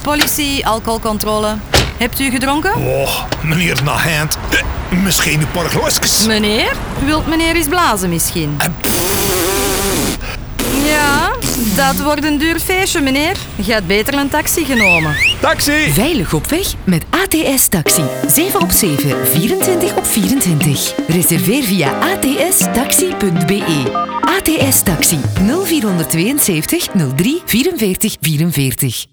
Politie, alcoholcontrole. Hebt u gedronken? Oh, meneer Nahand. Misschien een paar glasjes. Meneer? Wilt meneer eens blazen misschien? Ja, dat wordt een duur feestje, meneer. Je had beter een taxi genomen. Taxi! Veilig op weg met ATS Taxi. 7 op 7, 24 op 24. Reserveer via atstaxi.be. ATS Taxi 0472 03 44 44.